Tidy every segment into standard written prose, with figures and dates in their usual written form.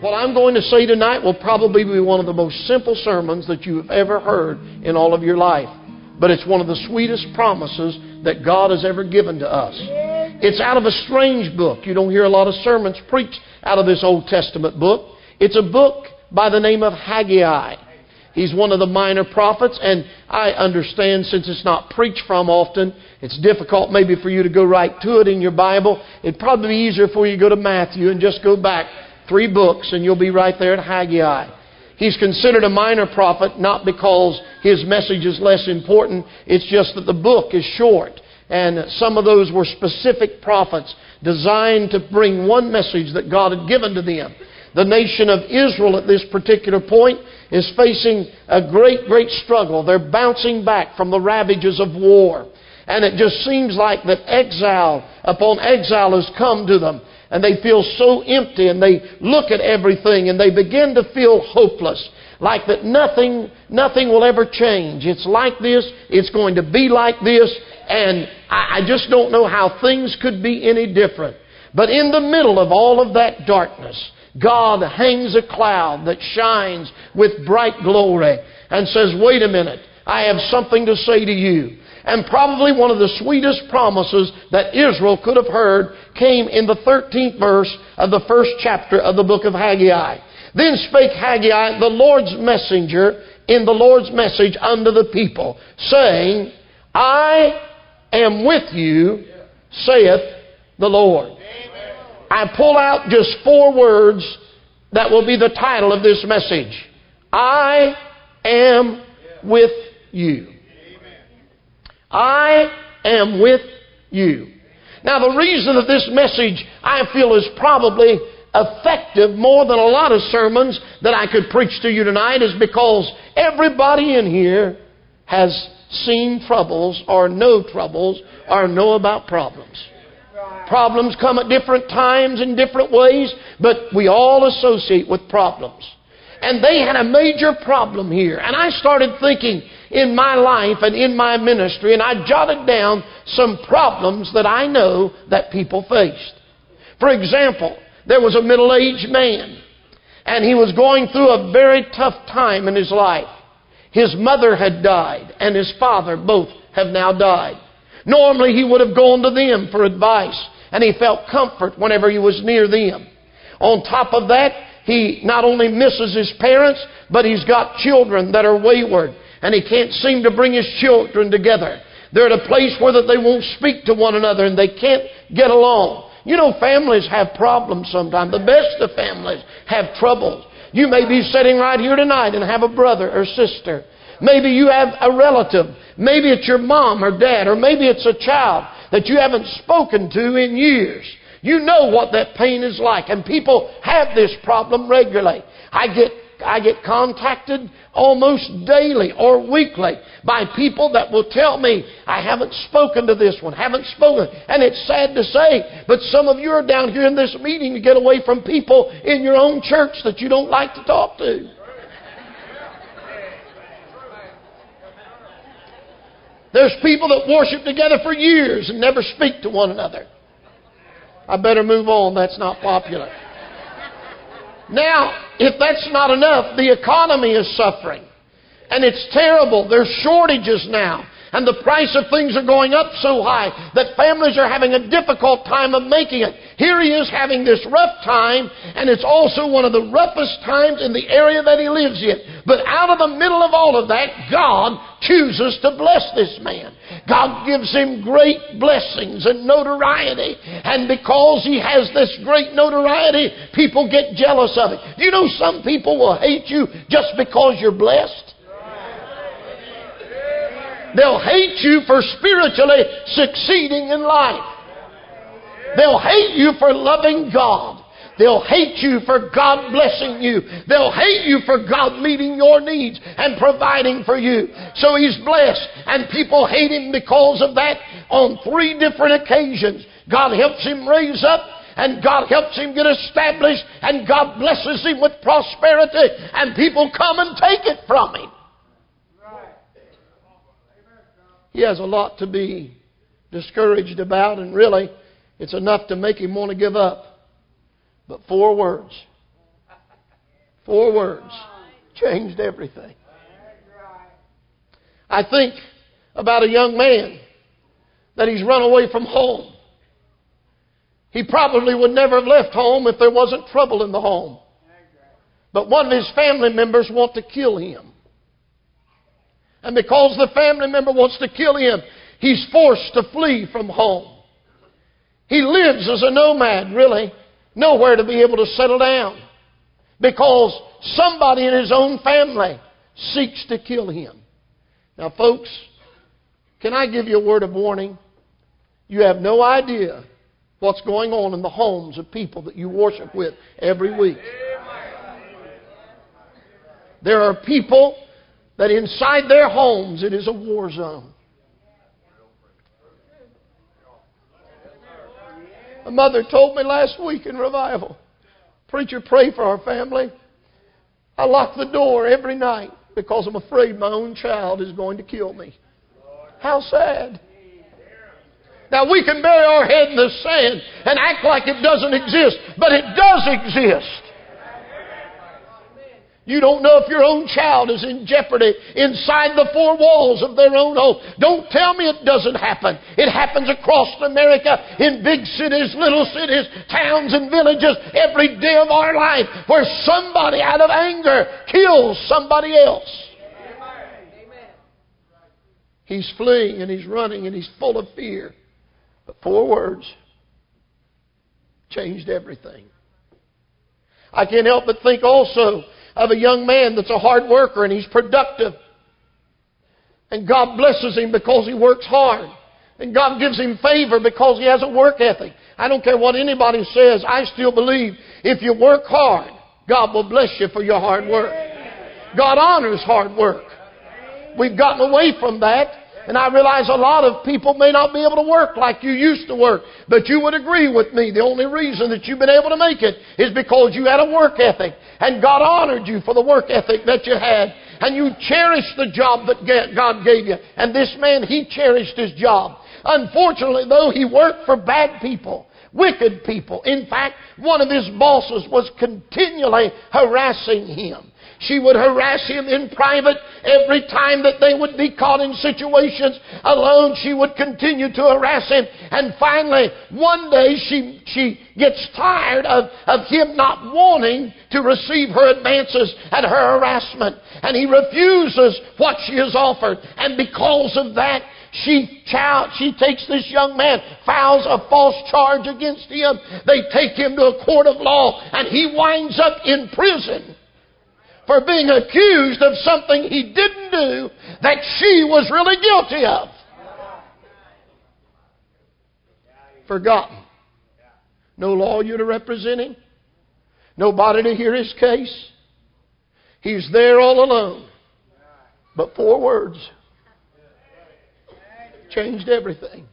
What I'm going to say tonight will probably be one of the most simple sermons that you have ever heard in all of your life. But it's one of the sweetest promises that God has ever given to us. It's out of a strange book. You don't hear a lot of sermons preached out of this Old Testament book. It's a book by the name of Haggai. He's one of the minor prophets, and I understand since it's not preached from often, it's difficult maybe for you to go right to it in your Bible. It'd probably be easier for you to go to Matthew and just go back 3 books and you'll be right there at Haggai. He's considered a minor prophet not because his message is less important. It's just that the book is short. And some of those were specific prophets designed to bring one message that God had given to them. The nation of Israel at this particular point is facing a great, great struggle. They're bouncing back from the ravages of war. And it just seems like that exile upon exile has come to them. And they feel so empty, and they look at everything and they begin to feel hopeless. Like that nothing will ever change. It's like this. It's going to be like this. And I just don't know how things could be any different. But in the middle of all of that darkness, God hangs a cloud that shines with bright glory and says, wait a minute, I have something to say to you. And probably one of the sweetest promises that Israel could have heard came in the 13th verse of the 1st chapter of the book of Haggai. Then spake Haggai, the Lord's messenger, in the Lord's message unto the people, saying, I am with you, saith the Lord. I pull out just 4 words that will be the title of this message. I am with you. I am with you. Now, the reason that this message, I feel, is probably effective more than a lot of sermons that I could preach to you tonight is because everybody in here has seen troubles or know about problems. Problems come at different times in different ways, but we all associate with problems. And they had a major problem here. And I started thinking in my life and in my ministry, and I jotted down some problems that I know that people faced. For example, there was a middle-aged man, and he was going through a very tough time in his life. His mother had died, and his father both have now died. Normally, he would have gone to them for advice, and he felt comfort whenever he was near them. On top of that, he not only misses his parents, but he's got children that are wayward, and he can't seem to bring his children together. They're at a place where that they won't speak to one another, and they can't get along. You know, families have problems sometimes. The best of families have troubles. You may be sitting right here tonight and have a brother or sister. Maybe you have a relative. Maybe it's your mom or dad, or maybe it's a child that you haven't spoken to in years. You know what that pain is like, and people have this problem regularly. I get contacted almost daily or weekly by people that will tell me, I haven't spoken to this one, haven't spoken. And it's sad to say, but some of you are down here in this meeting to get away from people in your own church that you don't like to talk to. There's people that worship together for years and never speak to one another. I better move on. That's not popular. Now, if that's not enough, the economy is suffering. And it's terrible. There's shortages now. And the price of things are going up so high that families are having a difficult time of making it. Here he is having this rough time, and it's also one of the roughest times in the area that he lives in. But out of the middle of all of that, God chooses to bless this man. God gives him great blessings and notoriety. And because he has this great notoriety, people get jealous of it. You know, some people will hate you just because you're blessed. They'll hate you for spiritually succeeding in life. They'll hate you for loving God. They'll hate you for God blessing you. They'll hate you for God meeting your needs and providing for you. So he's blessed, and people hate him because of that on 3 different occasions. God helps him raise up, and God helps him get established, and God blesses him with prosperity, and people come and take it from him. He has a lot to be discouraged about, and really, it's enough to make him want to give up. But 4 words. 4 words changed everything. I think about a young man that he's run away from home. He probably would never have left home if there wasn't trouble in the home. But one of his family members want to kill him. And because the family member wants to kill him, he's forced to flee from home. He lives as a nomad, really. Nowhere to be able to settle down. Because somebody in his own family seeks to kill him. Now, folks, can I give you a word of warning? You have no idea what's going on in the homes of people that you worship with every week. There are people that inside their homes it is a war zone. A mother told me last week in revival, "Preacher, pray for our family. I lock the door every night because I'm afraid my own child is going to kill me." How sad. Now we can bury our head in the sand and act like it doesn't exist, but it does exist. You don't know if your own child is in jeopardy inside the 4 walls of their own home. Don't tell me it doesn't happen. It happens across America in big cities, little cities, towns and villages every day of our life where somebody out of anger kills somebody else. He's fleeing and he's running and he's full of fear. But 4 words changed everything. I can't help but think also of a young man that's a hard worker and he's productive. And God blesses him because he works hard. And God gives him favor because he has a work ethic. I don't care what anybody says. I still believe if you work hard, God will bless you for your hard work. God honors hard work. We've gotten away from that. And I realize a lot of people may not be able to work like you used to work. But you would agree with me. The only reason that you've been able to make it is because you had a work ethic. And God honored you for the work ethic that you had. And you cherished the job that God gave you. And this man, he cherished his job. Unfortunately, though, he worked for bad people. Wicked people. In fact, one of his bosses was continually harassing him. She would harass him in private every time that they would be caught in situations alone. She would continue to harass him. And finally, one day she gets tired of him not wanting to receive her advances and her harassment. And he refuses what she has offered. And because of that, she takes this young man, files a false charge against him. They take him to a court of law, and he winds up in prison for being accused of something he didn't do that she was really guilty of. Forgotten. No lawyer to represent him. Nobody to hear his case. He's there all alone. But 4 words changed everything.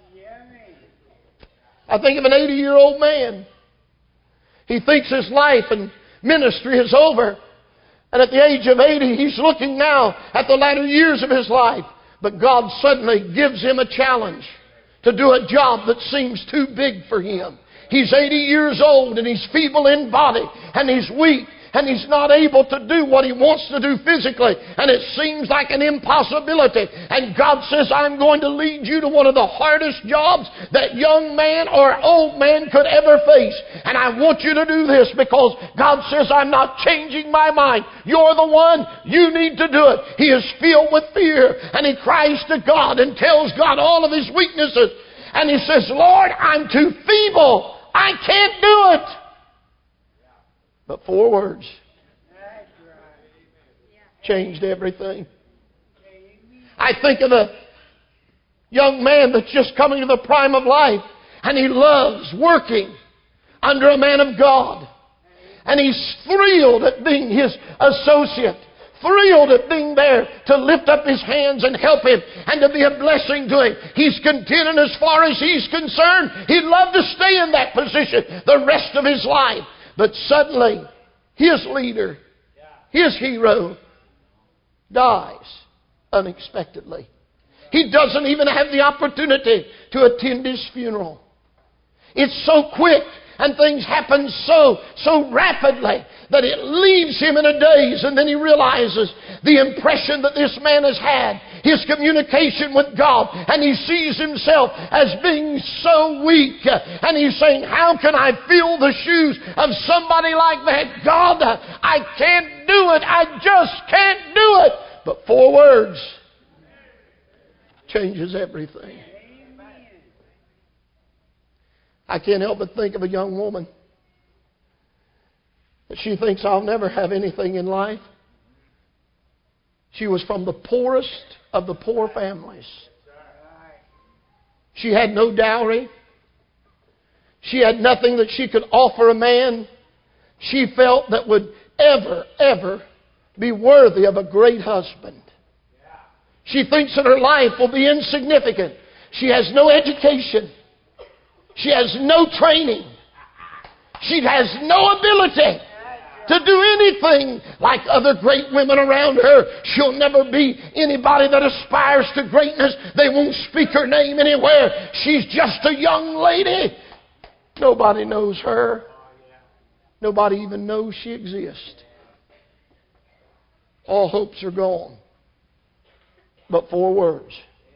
I think of an 80-year-old man. He thinks his life and ministry is over. And at the age of 80, he's looking now at the latter years of his life. But God suddenly gives him a challenge to do a job that seems too big for him. He's 80 years old and he's feeble in body and he's weak. And he's not able to do what he wants to do physically. And it seems like an impossibility. And God says, I'm going to lead you to one of the hardest jobs that young man or old man could ever face. And I want you to do this because God says, I'm not changing my mind. You're the one. You need to do it. He is filled with fear. And he cries to God and tells God all of his weaknesses. And he says, Lord, I'm too feeble. I can't do it. But 4 words changed everything. I think of a young man that's just coming to the prime of life, and he loves working under a man of God. And he's thrilled at being his associate, thrilled at being there to lift up his hands and help him and to be a blessing to him. He's content, and as far as he's concerned, he'd love to stay in that position the rest of his life. But suddenly, his leader, his hero, dies unexpectedly. He doesn't even have the opportunity to attend his funeral. It's so quick and things happen so rapidly that it leaves him in a daze. And then he realizes the impression that this man has had, his communication with God, and he sees himself as being so weak. And he's saying, how can I fill the shoes of somebody like that? God, I can't do it. I just can't do it. But 4 words changes everything. I can't help but think of a young woman that she thinks, I'll never have anything in life. She was from the poorest of the poor families. She had no dowry. She had nothing that she could offer a man she felt that would ever be worthy of a great husband. She thinks that her life will be insignificant. She has no education. She has no training. She has no ability to do anything like other great women around her. She'll never be anybody that aspires to greatness. They won't speak her name anywhere. She's just a young lady. Nobody knows her. Nobody even knows she exists. All hopes are gone. But 4 words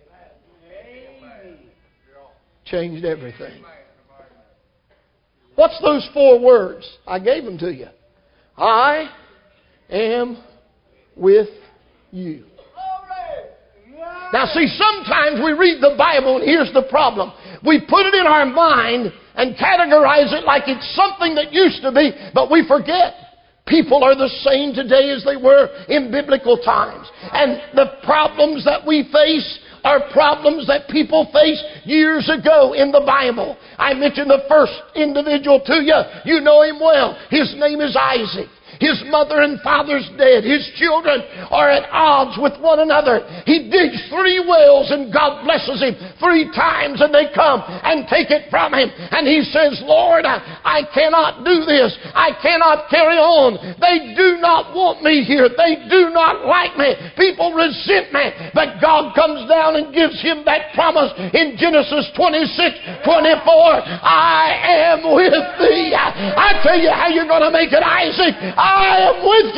changed everything. What's those 4 words? I gave them to you. I am with you. Now see, sometimes we read the Bible and here's the problem. We put it in our mind and categorize it like it's something that used to be, but we forget. People are the same today as they were in biblical times. And the problems that we face are problems that people faced years ago in the Bible. I mentioned the first individual to you. You know him well. His name is Isaac. His mother and father's dead. His children are at odds with one another. He digs 3 wells and God blesses him 3 times and they come and take it from him. And he says, Lord, I cannot do this. I cannot carry on. They do not want me here. They do not like me. People resent me. But God comes down and gives him that promise in Genesis 26:24. I am with thee. I tell you how you're going to make it, Isaac. I am with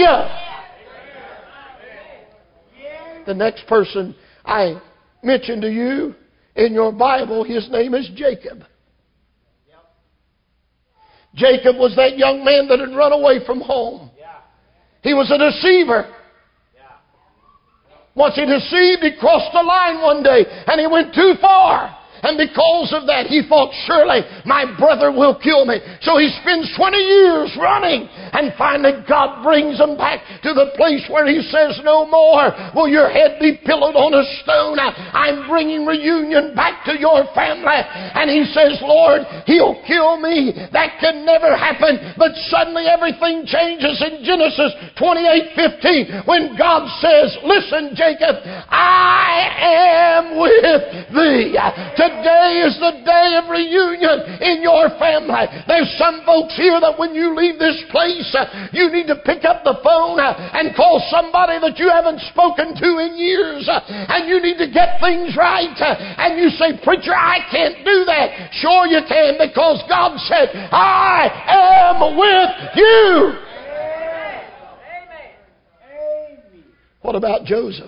you. The next person I mentioned to you in your Bible, his name is Jacob. Jacob was that young man that had run away from home. He was a deceiver. Once he deceived, he crossed the line one day and he went too far. And because of that, he thought, surely my brother will kill me. So he spends 20 years running. And finally, God brings him back to the place where he says, no more will your head be pillowed on a stone. I'm bringing reunion back to your family. And he says, Lord, he'll kill me. That can never happen. But suddenly everything changes in Genesis 28:15 when God says, listen, Jacob, I am with thee. Today is the day of reunion in your family. There's some folks here that when you leave this place, you need to pick up the phone and call somebody that you haven't spoken to in years. And you need to get things right. And you say, preacher, I can't do that. Sure you can, because God said, I am with you. What about Joseph?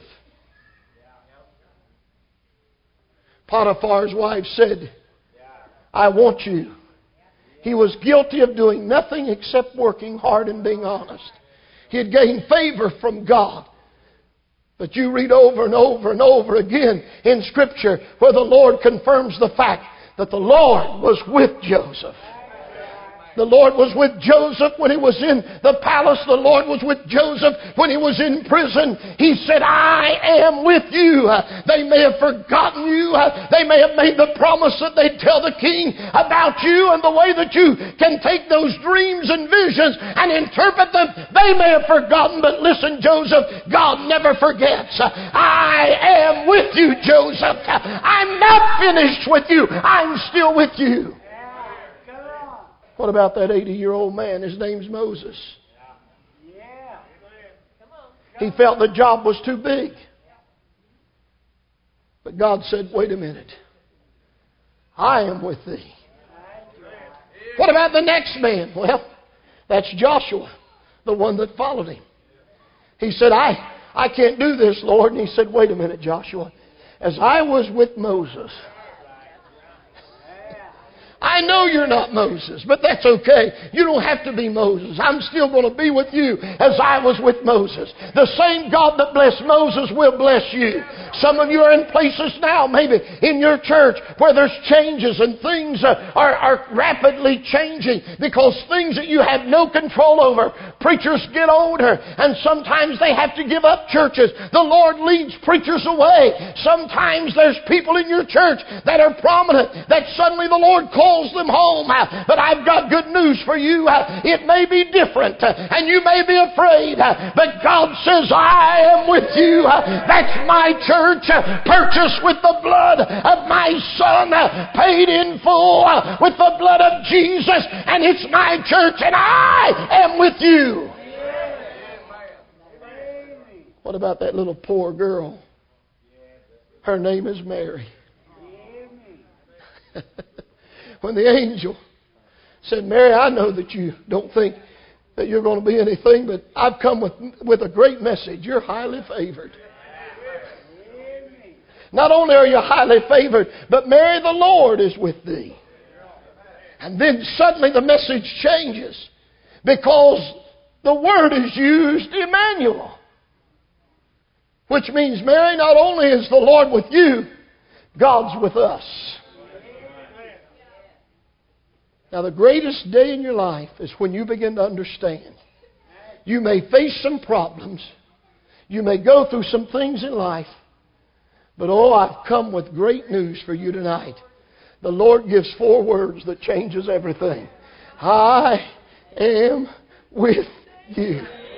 Potiphar's wife said, I want you. He was guilty of doing nothing except working hard and being honest. He had gained favor from God. But you read over and over and over again in Scripture where the Lord confirms the fact that the Lord was with Joseph. The Lord was with Joseph when he was in the palace. The Lord was with Joseph when he was in prison. He said, I am with you. They may have forgotten you. They may have made the promise that they'd tell the king about you and the way that you can take those dreams and visions and interpret them. They may have forgotten, but listen, Joseph, God never forgets. I am with you, Joseph. I'm not finished with you. I'm still with you. What about that 80-year-old man? His name's Moses. He felt the job was too big. But God said, wait a minute. I am with thee. What about the next man? Well, that's Joshua, the one that followed him. He said, I can't do this, Lord. And he said, wait a minute, Joshua. As I was with Moses, I know you're not Moses, but that's okay. You don't have to be Moses. I'm still going to be with you as I was with Moses. The same God that blessed Moses will bless you. Some of you are in places now, maybe in your church, where there's changes and things are rapidly changing because things that you have no control over. Preachers get older and sometimes they have to give up churches. The Lord leads preachers away. Sometimes there's people in your church that are prominent that suddenly the Lord calls them home. But I've got good news for you. It may be different and you may be afraid, but God says, I am with you. That's my church, purchased with the blood of my Son, paid in full with the blood of Jesus, and it's my church and I am with you. What about that little poor girl? Her name is Mary. When the angel said, Mary, I know that you don't think that you're going to be anything, but I've come with a great message. You're highly favored. Not only are you highly favored, but Mary, the Lord is with thee. And then suddenly the message changes because the word is used, Emmanuel. Which means, Mary, not only is the Lord with you, God's with us. Now, the greatest day in your life is when you begin to understand. You may face some problems. You may go through some things in life. But I've come with great news for you tonight. The Lord gives 4 words that changes everything. I am with you.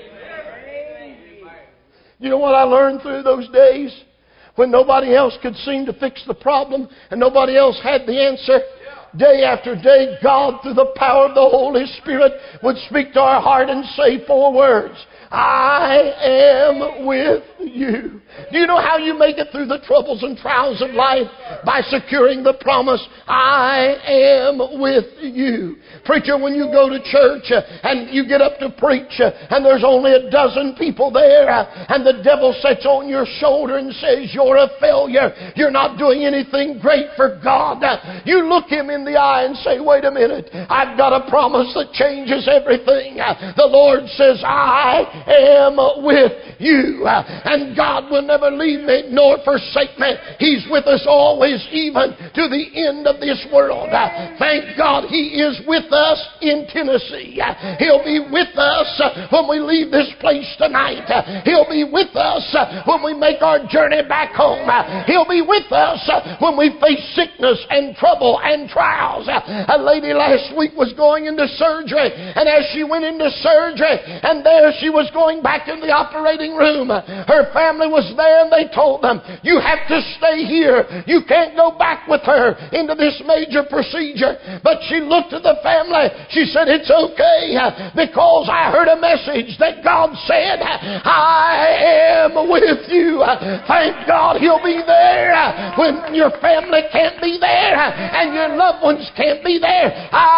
You know what I learned through those days? When nobody else could seem to fix the problem and nobody else had the answer. Day after day, God, through the power of the Holy Spirit, would speak to our heart and say 4 words. I am with you. Do you know how you make it through the troubles and trials of life? By securing the promise, I am with you. Preacher, when you go to church and you get up to preach and there's only a dozen people there and the devil sits on your shoulder and says, you're a failure. You're not doing anything great for God. You look him in the eye and say, wait a minute. I've got a promise that changes everything. The Lord says, I am with you. And God will never leave me nor forsake me. He's with us always, even to the end of this world. Thank God He is with us in Tennessee. He'll be with us when we leave this place tonight. He'll be with us when we make our journey back home. He'll be with us when we face sickness and trouble and trials. A lady last week was going into surgery, and as she went into surgery, and there she was going back in the operating room, her family was there, and they told them, you have to stay here. You can't go back with her into this major procedure. But she looked at the family. She said, it's okay, because I heard a message that God said, I am with you. Thank God He'll be there when your family can't be there and your loved ones can't be there.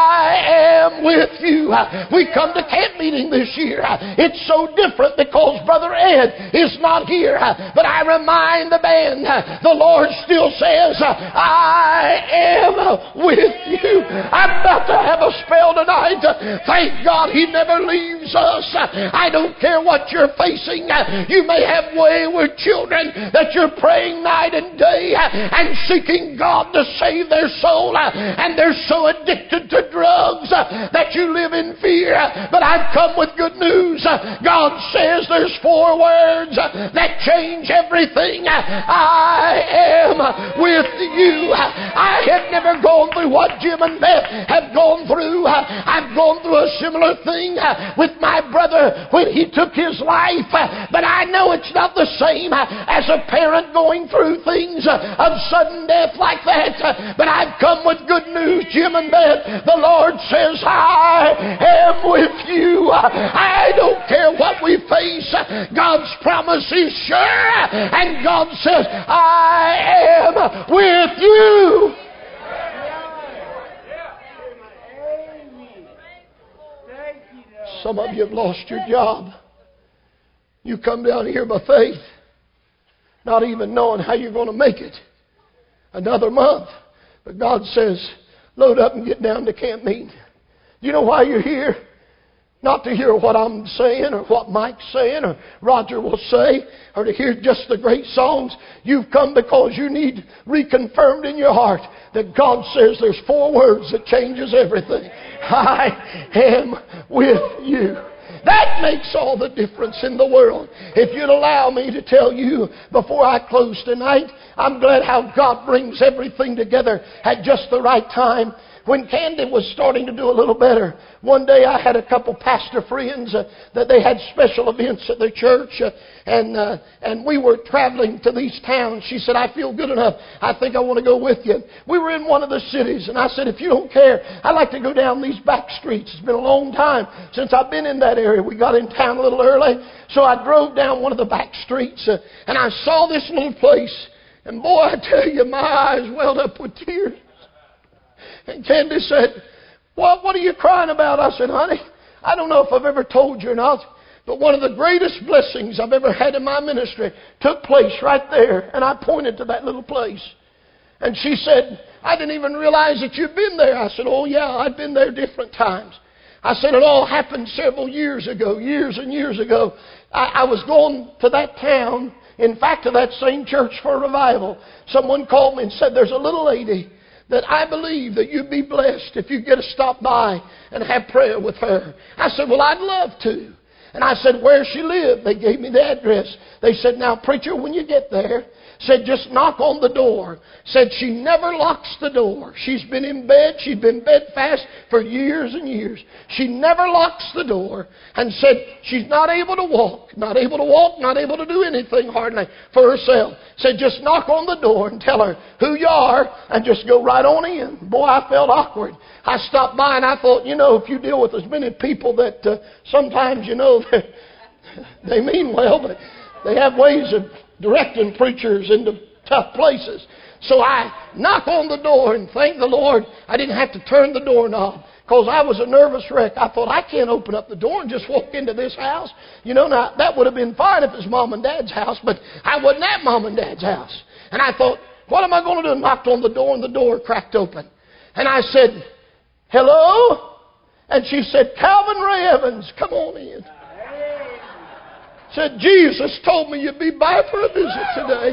I am with you. We come to camp meeting this year. It's so different because Brother Ed is not here. But I remind the band, the Lord still says, I am with you. I'm about to have a spell tonight. Thank God He never leaves us. I don't care what you're facing. You may have wayward children that you're praying night and day and seeking God to save their soul, and they're so addicted to drugs that you live in fear. But I've come with good news. God says there's 4 words that change everything. I am with you. I have never gone through what Jim and Beth have gone through. I've gone through a similar thing with my brother when he took his life. But I know it's not the same as a parent going through things of sudden death like that. But I've come with good news, Jim and Beth. The Lord says, I am with you. I don't care what we face. God's promise is sure. And God says, I am with you. Some of you have lost your job. You come down here by faith, not even knowing how you're going to make it another month. But God says, load up and get down to camp meeting. You know why you're here? Not to hear what I'm saying or what Mike's saying or Roger will say or to hear just the great songs. You've come because you need reconfirmed in your heart that God says there's 4 words that changes everything. I am with you. That makes all the difference in the world. If you'd allow me to tell you before I close tonight, I'm glad how God brings everything together at just the right time. When Candy was starting to do a little better, one day I had a couple pastor friends that they had special events at their church, and we were traveling to these towns. She said, I feel good enough. I think I want to go with you. We were in one of the cities, and I said, if you don't care, I'd like to go down these back streets. It's been a long time since I've been in that area. We got in town a little early, so I drove down one of the back streets, and I saw this little place. And boy, I tell you, my eyes welled up with tears. And Candy said, what are you crying about? I said, honey, I don't know if I've ever told you or not, but one of the greatest blessings I've ever had in my ministry took place right there. And I pointed to that little place. And she said, I didn't even realize that you'd been there. I said, oh yeah, I've been there different times. I said, it all happened several years ago, years and years ago. I was going to that town, in fact, to that same church for a revival. Someone called me and said, there's a little lady that I believe that you'd be blessed if you get to stop by and have prayer with her. I said, well, I'd love to. And I said, where she lived? They gave me the address. They said, now, preacher, when you get there, said, just knock on the door. Said, she never locks the door. She's been in bed. She's been bedfast for years and years. She never locks the door. And said, she's not able to walk, not able to do anything hardly for herself. Said, just knock on the door and tell her who you are and just go right on in. Boy, I felt awkward. I stopped by and I thought, if you deal with as many people that sometimes, they mean well, but they have ways of directing preachers into tough places. So I knock on the door and thank the Lord I didn't have to turn the doorknob because I was a nervous wreck. I thought, I can't open up the door and just walk into this house. Now that would have been fine if it was Mom and Dad's house, but I wasn't at Mom and Dad's house. And I thought, what am I going to do? Knocked on the door and the door cracked open. And I said, hello? And she said, Calvin Ray Evans, come on in. Said, Jesus told me you'd be by for a visit today.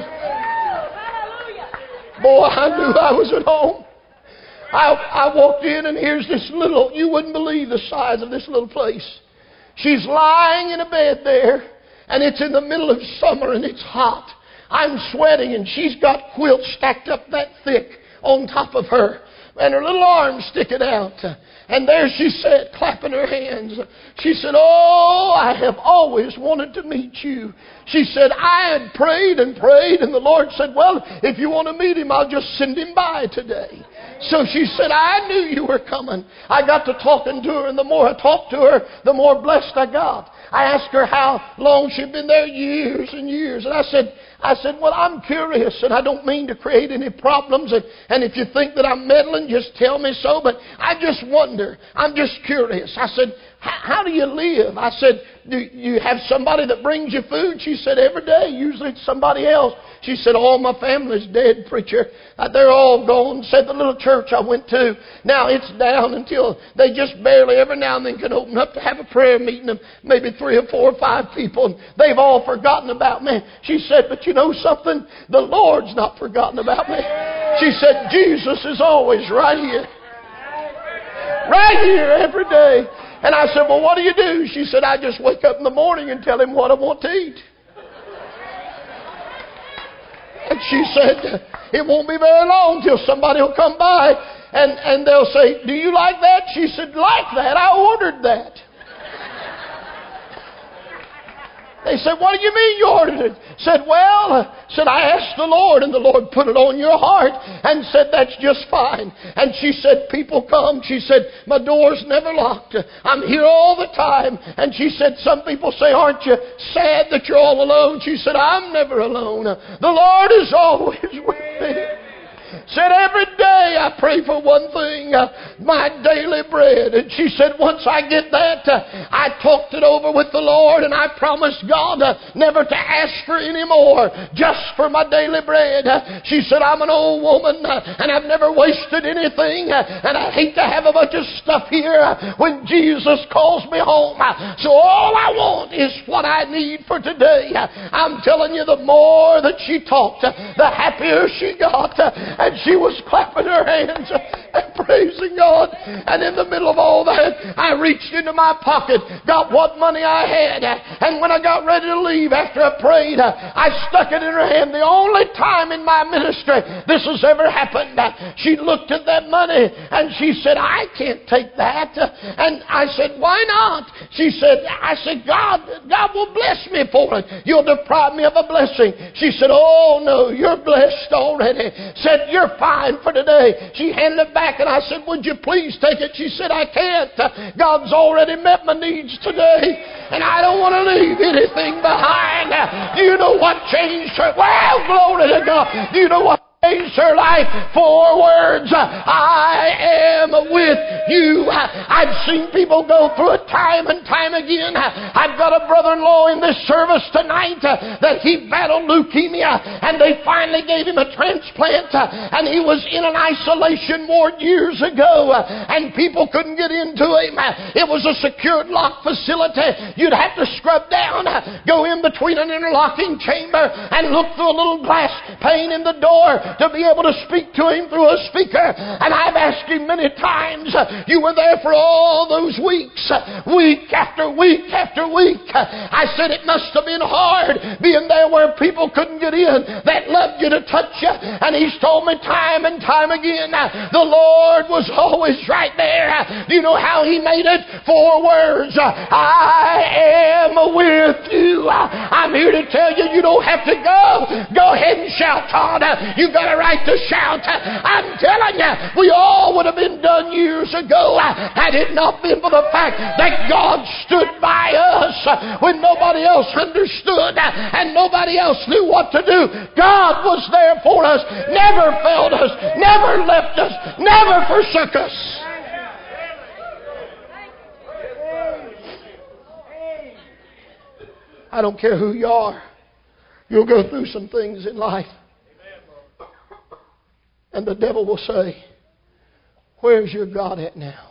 Boy, I knew I was at home. I walked in and here's this little, you wouldn't believe the size of this little place. She's lying in a bed there and it's in the middle of summer and it's hot. I'm sweating and she's got quilts stacked up that thick on top of her and her little arms sticking out. And there she sat, clapping her hands. She said, oh, I have always wanted to meet you. She said, I had prayed and prayed, and the Lord said, well, if you want to meet him, I'll just send him by today. So she said, I knew you were coming. I got to talking to her, and the more I talked to her, the more blessed I got. I asked her how long she'd been there, years and years. And I said, well, I'm curious, and I don't mean to create any problems. And if you think that I'm meddling, just tell me so. But I just wonder. I'm just curious. I said, how do you live? I said, do you have somebody that brings you food? She said, every day. Usually it's somebody else. She said, all my family's dead, preacher. They're all gone. Said the little church I went to, now it's down until they just barely every now and then can open up to have a prayer meeting of maybe 3 or 4 or 5 people. And they've all forgotten about me. She said, but you know something? The Lord's not forgotten about me. She said, Jesus is always right here. Right here every day. And I said, well, what do you do? She said, I just wake up in the morning and tell him what I want to eat. And she said, it won't be very long till somebody will come by and they'll say, do you like that? She said, like that? I ordered that. They said, what do you mean you ordered it? Said, I asked the Lord, and the Lord put it on your heart, and said, that's just fine. And she said, people come. She said, my door's never locked. I'm here all the time. And she said, some people say, aren't you sad that you're all alone? She said, I'm never alone. The Lord is always with me. Said, every day I pray for one thing, my daily bread. And she said, once I get that, I talked it over with the Lord, and I promised God never to ask for any more, just for my daily bread. She said, I'm an old woman, and I've never wasted anything, and I hate to have a bunch of stuff here when Jesus calls me home. So all I want is what I need for today. I'm telling you, the more that she talked, the happier she got. And she was clapping her hands and praising God. And in the middle of all that, I reached into my pocket, got what money I had, and when I got ready to leave after I prayed, I stuck it in her hand. The only time in my ministry this has ever happened. She looked at that money and she said, I can't take that. And I said, why not? I said, God will bless me for it. You'll deprive me of a blessing. She said, oh no, you're blessed already. Said, you're fine for today. She handed it back and I said, would you please take it? She said, I can't. God's already met my needs today, and I don't want to leave anything behind. Do you know what changed her? Well, glory to God. Do you know what changed her life? 4 words. I am with you. I've seen people go through it time and time again. I've got a brother-in-law in this service tonight that he battled leukemia, and they finally gave him a transplant, and he was in an isolation ward years ago, and people couldn't get into him. It was a secured locked facility. You'd have to scrub down, go in between an interlocking chamber, and look through a little glass pane in the door to be able to speak to him through a speaker. And I've asked him many times, you were there for all those weeks, week after week after week. I said, it must have been hard being there where people couldn't get in that loved you to touch you. And he's told me time and time again, the Lord was always right there. Do you know how he made it? 4 words. I am with you. I'm here to tell you, you don't have to go. Go ahead and shout, Todd. You got a right to shout. I'm telling you, we all would have been done years ago had it not been for the fact that God stood by us when nobody else understood and nobody else knew what to do. God was there for us, never failed us, never left us, never forsook us. I don't care who you are. You'll go through some things in life. And the devil will say, where's your God at now?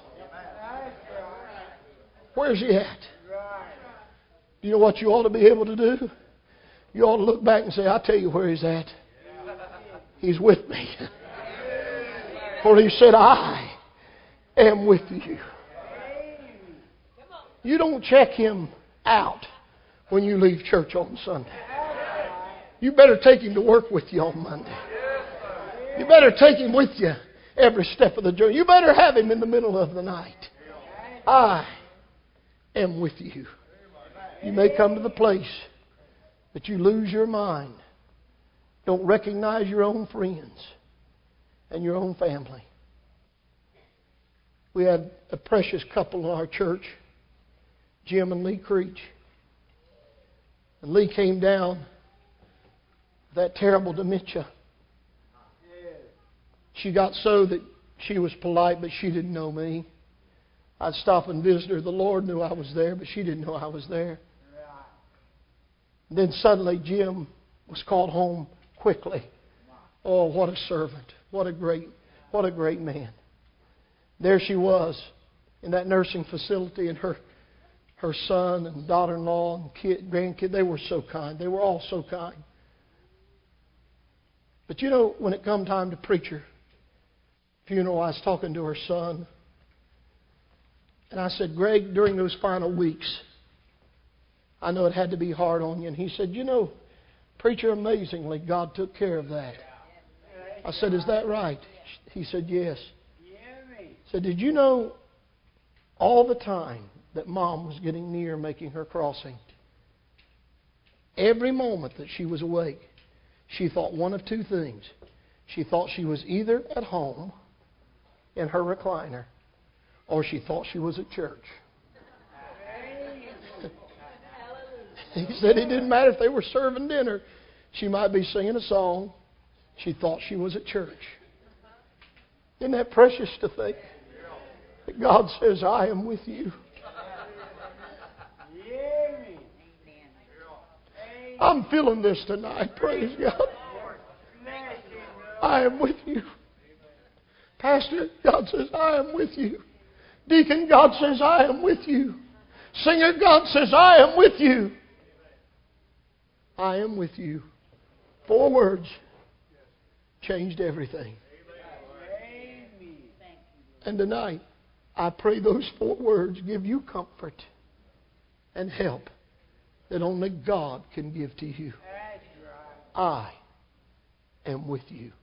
Where's he at? You know what you ought to be able to do? You ought to look back and say, I'll tell you where he's at. He's with me. For he said, I am with you. You don't check him out when you leave church on Sunday. You better take him to work with you on Monday. You better take him with you every step of the journey. You better have him in the middle of the night. I am with you. You may come to the place that you lose your mind, don't recognize your own friends and your own family. We had a precious couple in our church, Jim and Lee Creech. And Lee came down with that terrible dementia. She got so that she was polite, but she didn't know me. I'd stop and visit her. The Lord knew I was there, but she didn't know I was there. And then suddenly Jim was called home quickly. Oh, what a servant. What a great man. There she was in that nursing facility, and her son and daughter-in-law and grandkid, they were so kind. They were all so kind. But you know, when it come time to preach her funeral, I was talking to her son. And I said, Greg, during those final weeks, I know it had to be hard on you. And he said, you know, preacher, amazingly, God took care of that. I said, is that right? He said, yes. He said, did you know all the time that Mom was getting near making her crossing, every moment that she was awake, she thought one of 2 things. She thought she was either at home in her recliner, or she thought she was at church. He said it didn't matter if they were serving dinner. She might be singing a song. She thought she was at church. Isn't that precious to think that God says, I am with you? I'm feeling this tonight. Praise God. I am with you. Pastor, God says, I am with you. Deacon, God says, I am with you. Singer, God says, I am with you. I am with you. 4 words changed everything. And tonight, I pray those 4 words give you comfort and help that only God can give to you. I am with you.